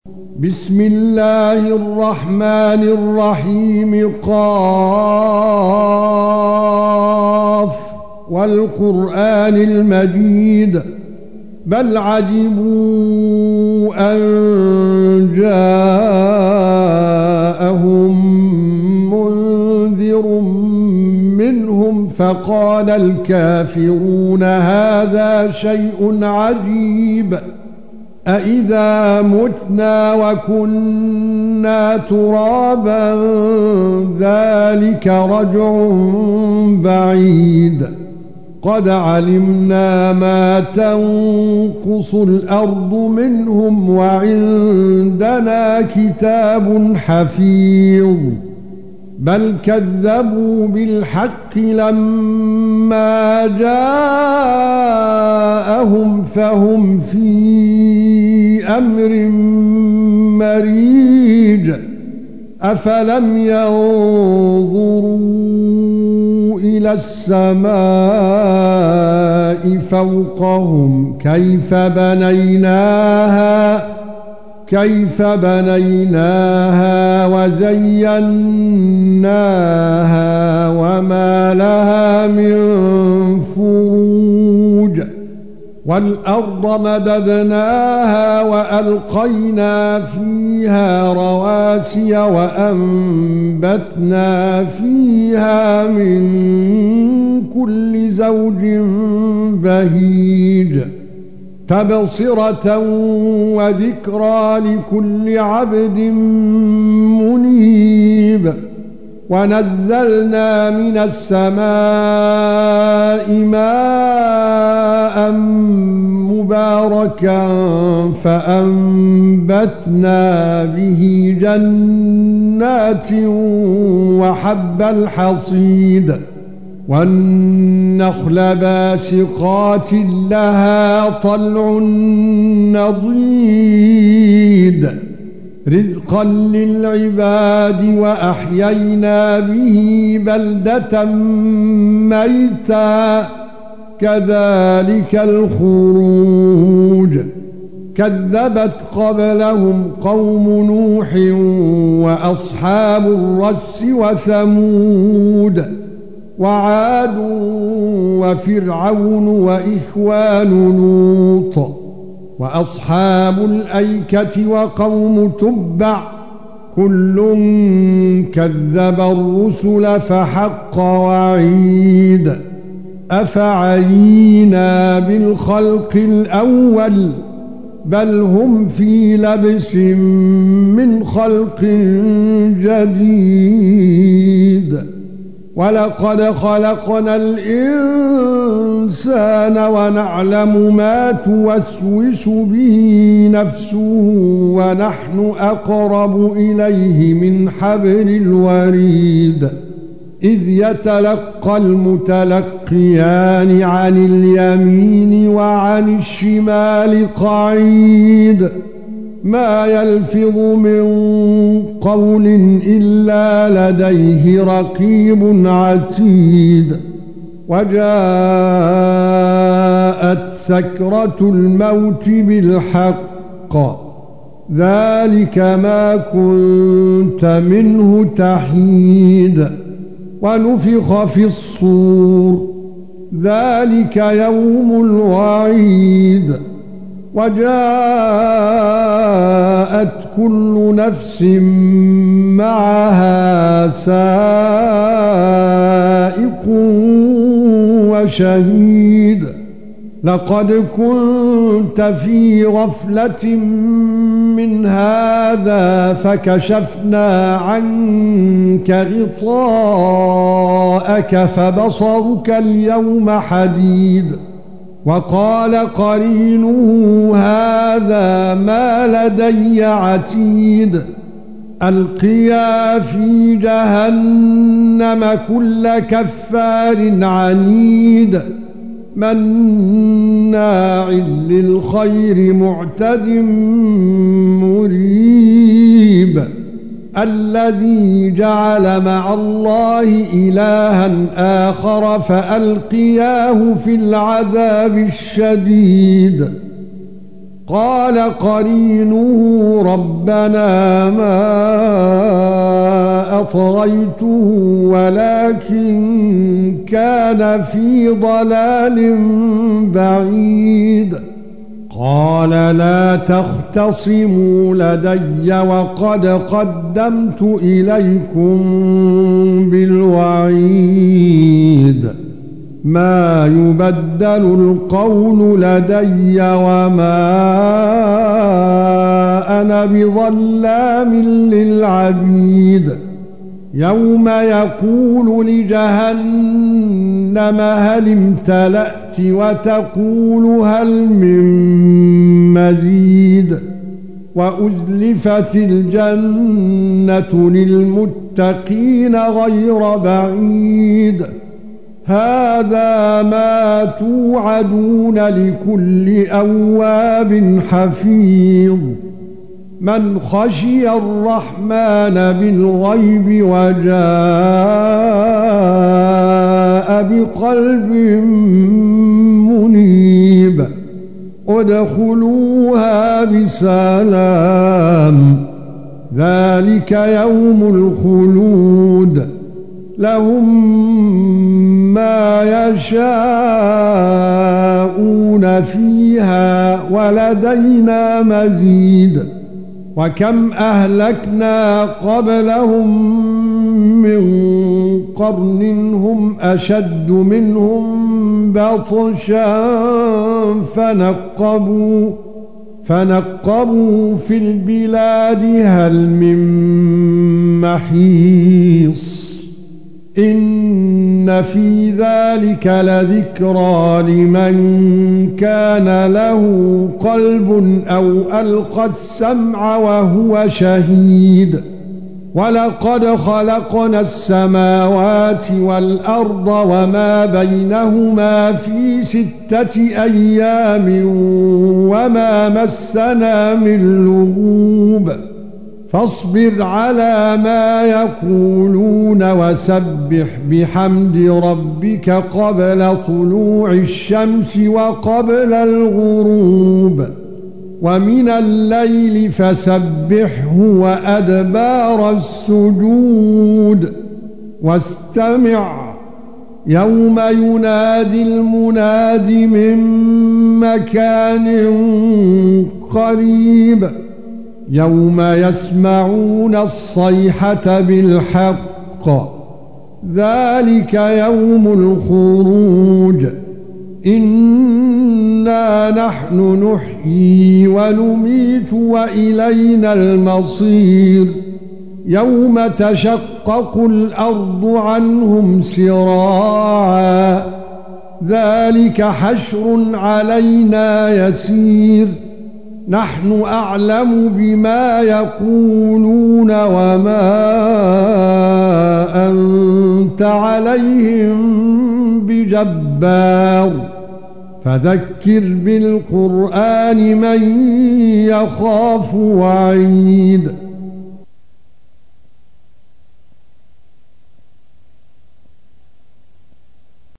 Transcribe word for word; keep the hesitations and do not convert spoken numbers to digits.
بسم الله الرحمن الرحيم. قاف والقرآن المجيد. بل عجبوا أن جاءهم منذر منهم فقال الكافرون هذا شيء عجيب أَإِذَا مُتْنَا وَكُنَّا تُرَابًا ذَلِكَ رَجْعٌ بَعِيدٌ قَدْ عَلِمْنَا مَا تَنقُصُ الْأَرْضُ مِنْهُمْ وَعِندَنَا كِتَابٌ حَفِيظٌ بل كذبوا بالحق لما جاءهم فهم في امر مريج افلم ينظروا الى السماء فوقهم كيف بنيناها كيف بنيناها وزيناها وما لها من فروج والأرض مددناها وألقينا فيها رواسي وأنبتنا فيها من كل زوج بهيج تبصرة وذكرى لكل عبد منيب ونزلنا من السماء ماء مباركا فأنبتنا به جنات وحب الحصيد والنخل باسقات لها طلع نضيد رزقا للعباد وأحيينا به بلدة ميتا كذلك الخروج كذبت قبلهم قوم نوح وأصحاب الرس وثمود وعاد وفرعون وإخوان لوط وأصحاب الأيكة وقوم تبع كل كذب الرسل فحق وعيد أفعينا بالخلق الأول بل هم في لبس من خلق جديد ولقد خلقنا الإنسان ونعلم ما توسوس به نفسه ونحن أقرب إليه من حبل الوريد إذ يتلقى المتلقيان عن اليمين وعن الشمال قعيد ما يلفظ من قول إلا لديه رقيب عتيد وجاءت سكرة الموت بالحق ذلك ما كنت منه تحيد ونفخ في الصور ذلك يوم الوعيد وجاءت كل نفس معها سائق وشهيد لقد كنت في غفلة من هذا فكشفنا عنك غطاءك فبصرك اليوم حديد وقال قرينه هذا ما لدي عتيد القيا في جهنم كل كفار عنيد مناع للخير معتد مريب الذي جعل مع الله إلها آخر فألقياه في العذاب الشديد قال قرينه ربنا ما أطغيته ولكن كان في ضلال بعيد قال لا تختصموا لدي وقد قدمت إليكم بالوعيد ما يبدل القول لدي وما أنا بظلام للعبيد يوم يقول لجهنم هل امتلأت وتقول هل من مزيد وأزلفت الجنة للمتقين غير بعيد هذا ما توعدون لكل أواب حفيظ من خشي الرحمن بالغيب وجاء بقلب منيب ادخلوها بسلام ذلك يوم الخلود لهم ما يشاءون فيها ولدينا مزيد وكم أهلكنا قبلهم من قرن هم أشد منهم بطشا فنقبوا فنقبوا في البلاد هل من محيص إن في ذلك لذكرى لمن كان له قلب أو ألقى السمع وهو شهيد ولقد خلقنا السماوات والأرض وما بينهما في ستة أيام وما مسنا من لغوب فاصبر على ما يقولون وسبح بحمد ربك قبل طلوع الشمس وقبل الغروب ومن الليل فسبحه وأدبار السجود واستمع يوم ينادي المناد من مكان قريب يوم يسمعون الصيحة بالحق ذلك يوم الخروج إنا نحن نحيي ونميت وإلينا المصير يوم تشقق الأرض عنهم سراعا ذلك حشر علينا يسير نحن أعلم بما يقولون وما أنت عليهم بجبار فذكر بالقرآن من يخاف وعيد